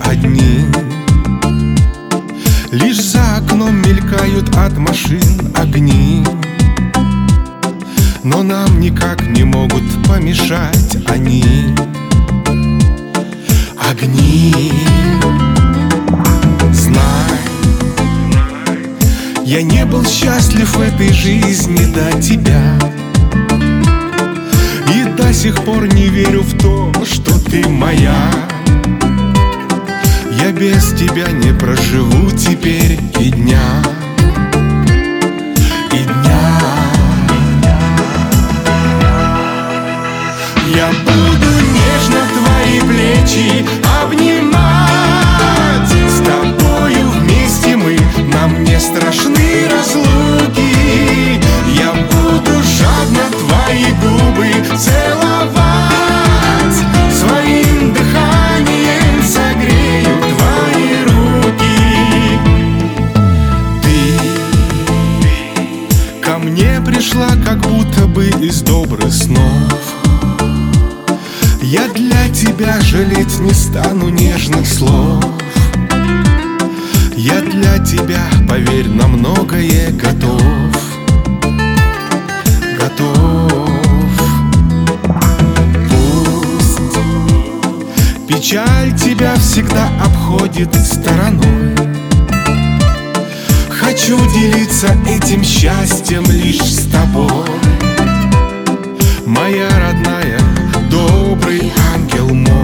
одни. Лишь за окном мелькают от машин огни, но нам никак не могут помешать они. Огни. Знай, я не был счастлив в этой жизни до тебя, и до сих пор не верю в то, что ты моя. Я без тебя не проживу теперь и дня, и дня. Я буду нежно твои плечи обнимать. С тобою вместе мы, нам не страшны разлуки. Я буду жадно твои губы целовать. Своим дыханием согрею твои руки. Ты ко мне пришла как будто бы из добрых снов. Я для тебя жалеть не стану нежных слов. Я для тебя, поверь, на многое готов. Готов. Пусть печаль тебя всегда обходит стороной. Хочу делиться этим счастьем лишь с тобой, моя родная, добрый ангел мой.